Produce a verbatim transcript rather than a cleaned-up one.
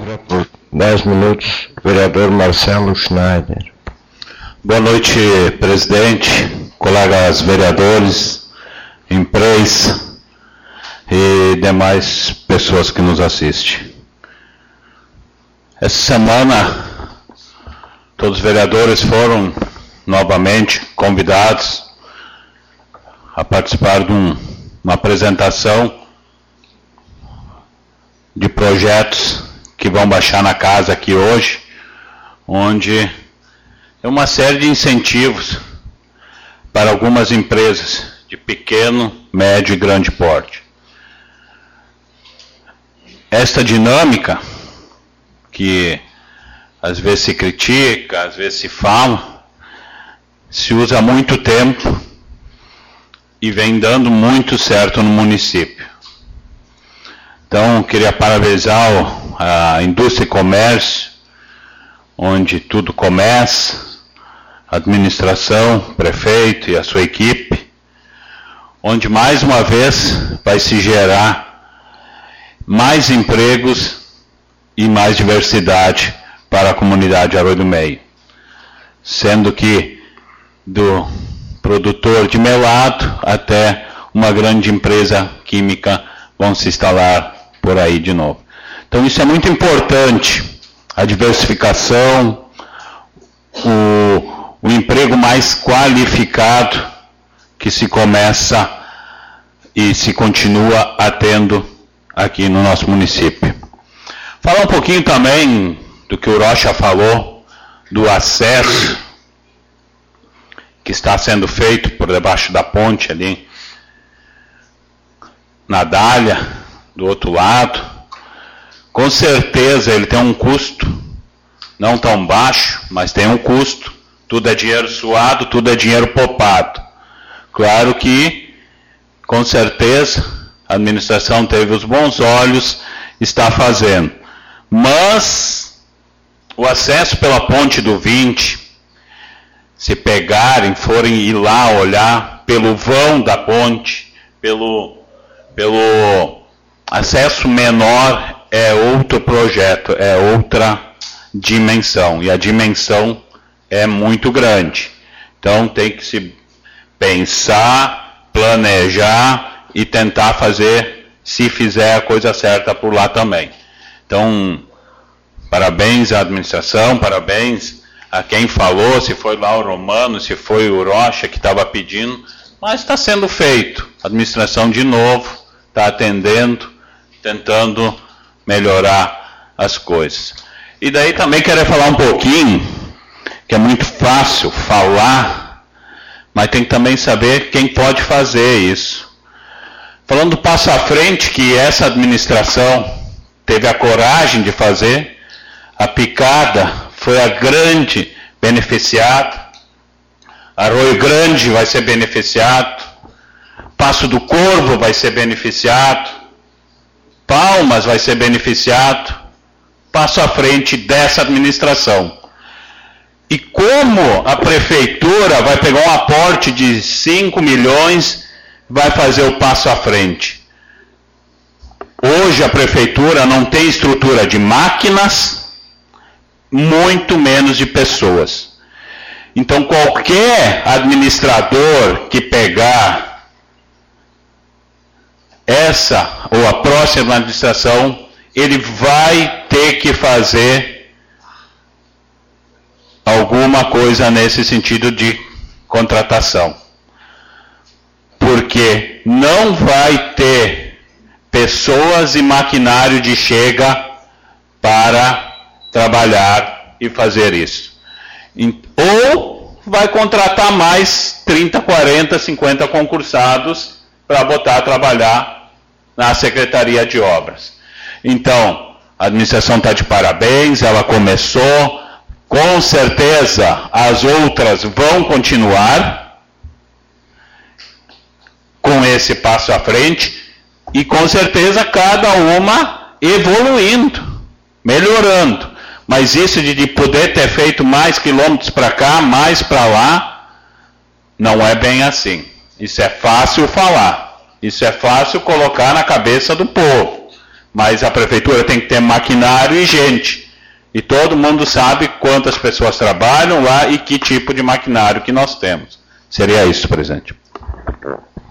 palavra por dez minutos, vereador Marcelo Schneider. Boa noite, presidente, colegas vereadores, imprensa e demais pessoas que nos assistem. Essa semana, todos os vereadores foram novamente convidados a participar de um, uma apresentação de projetos que vão baixar na casa aqui hoje, onde é uma série de incentivos para algumas empresas de pequeno, médio e grande porte. Esta dinâmica, que às vezes se critica, às vezes se fala, se usa há muito tempo e vem dando muito certo no município. Então, queria parabenizar a indústria e comércio, onde tudo começa, a administração, o prefeito e a sua equipe, onde mais uma vez vai se gerar mais empregos e mais diversidade para a comunidade Arroio do Meio. Sendo que do produtor de melado até uma grande empresa química vão se instalar por aí de novo. Então isso é muito importante, a diversificação, o, o emprego mais qualificado que se começa e se continua atendo aqui no nosso município. Falar um pouquinho também do que o Rocha falou, do acesso que está sendo feito por debaixo da ponte ali, na Dália, do outro lado. Com certeza ele tem um custo, não tão baixo, mas tem um custo. Tudo é dinheiro suado, tudo é dinheiro poupado. Claro que, com certeza, a administração teve os bons olhos, está fazendo. Mas o acesso pela ponte do vinte, se pegarem, forem ir lá olhar pelo vão da ponte, pelo, pelo acesso menor, é outro projeto, é outra dimensão. E a dimensão é muito grande. Então tem que se pensar, planejar e tentar fazer, se fizer a coisa certa por lá também. Então, parabéns à administração, parabéns a quem falou, se foi lá o Romano, se foi o Rocha que estava pedindo, mas está sendo feito. A administração, de novo, está atendendo, tentando melhorar as coisas. E daí também quero falar um pouquinho, que é muito fácil falar, mas tem que também saber quem pode fazer isso. Falando do passo à frente que essa administração teve a coragem de fazer, a Picada foi a grande beneficiada, Arroio Grande vai ser beneficiado, Passo do Corvo vai ser beneficiado, Palmas vai ser beneficiado, passo à frente dessa administração. E como a prefeitura vai pegar um aporte de cinco milhões, vai fazer o passo à frente? Hoje a prefeitura não tem estrutura de máquinas, muito menos de pessoas. Então qualquer administrador que pegar essa ou a próxima administração, ele vai ter que fazer alguma coisa nesse sentido de contratação. Porque não vai ter pessoas e maquinário de chega para trabalhar e fazer isso. Ou vai contratar mais trinta, quarenta, cinquenta concursados para botar a trabalhar na Secretaria de Obras. Então, a administração está de parabéns, ela começou, com certeza as outras vão continuar com esse passo à frente e com certeza cada uma evoluindo, melhorando. Mas isso de, de poder ter feito mais quilômetros para cá, mais para lá, não é bem assim. Isso é fácil falar. Isso é fácil colocar na cabeça do povo. Mas a prefeitura tem que ter maquinário e gente. E todo mundo sabe quantas pessoas trabalham lá e que tipo de maquinário que nós temos. Seria isso, presidente.